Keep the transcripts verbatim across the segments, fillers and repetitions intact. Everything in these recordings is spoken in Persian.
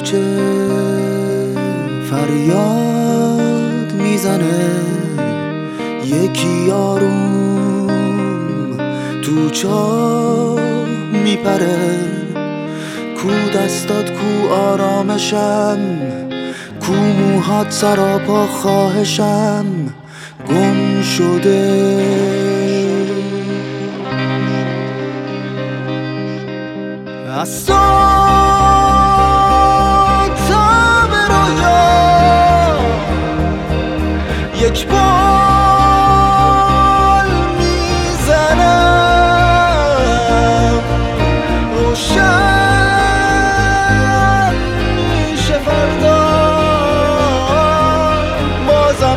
کوچه فریاد میزنه، یکی آروم تو چاه میپره. کو دستات کو آرامشم، کو موهات سراپا خواهشم گم شده. از صبح تا به رویا یک بال میزنم، روشن میشه فردا بازم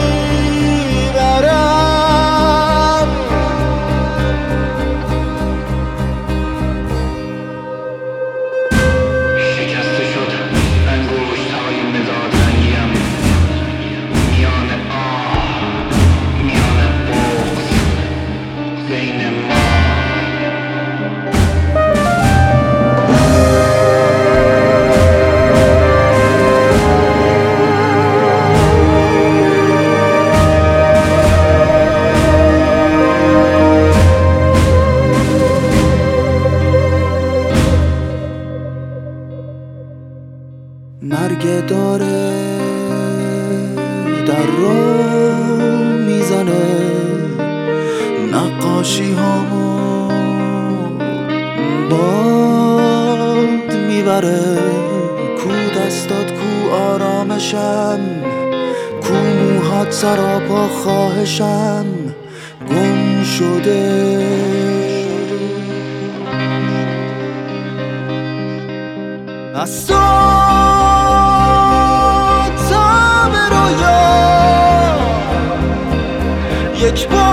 میبرم. شکسته شد انگشت های مداد رنگیم، میان آه میان بغض بین ما. مرگ داره در رو میزنه، نقاشی هامو باد میبره. کو دستات کو آرامشم، کو موهات سراپا خواهشم گم شده. از صبح تا به رویا یک بار